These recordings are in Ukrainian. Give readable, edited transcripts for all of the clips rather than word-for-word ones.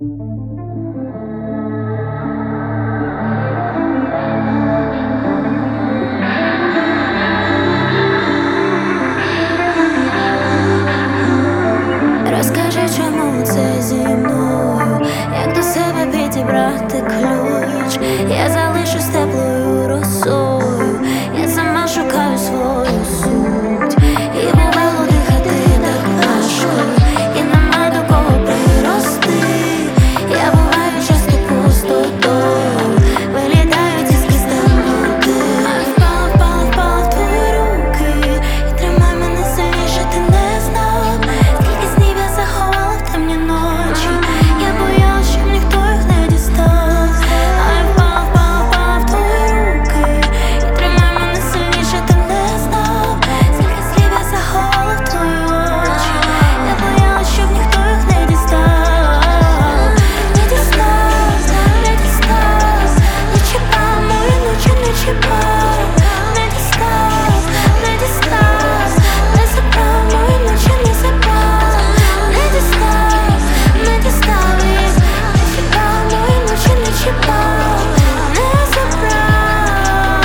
Розкажи, чому це зі мною, як до себе підібрати ключ. Я залишусь теплою росою, я сама шукаю свою суть. І бувало дихати так важко, і нема до кого прирости. Я буваю часто пустотою, вилітають із темноти. Впала в твої руки, і тримай мене сильніше, ти не знав, скільки снів я заховала в темні ночі. Я боялась, щоб ніхто їх не дістав. Впала в твої руки, і тримай мене сильніше, ти не знав, скільки слів я заховала в твої очі. Я боялась, щоб ніхто їх не дістав. Не дістав, не дістав, не чіпав мої ночі, не чіпав. Не дістав, не дістав, не забрав мої ночі, не забрав. Не дістав, не дістав їх, не чіпав мої ночі, не чіпав. Не забрав.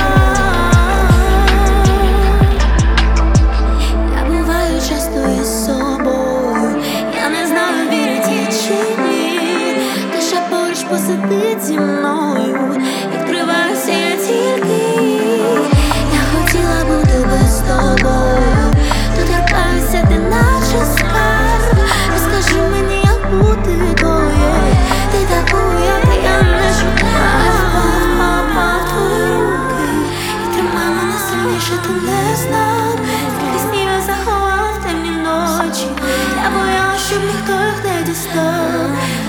Я буваю часто із собою, я не знаю, вірить їй чи ні. Тиша поруч посидить зі мною, відкриваюся я тільки. Я хотіла бути без тобою, доторкаюся, ти наче скарб. Розкажи мені, як бути твоєю, ти таку, як я не шукав. Впав в твої руки, і тримай мене сильніше, ти не знав, скільки снів я заховала в темні ночі. Я боялась, щоб ніхто їх не дістав.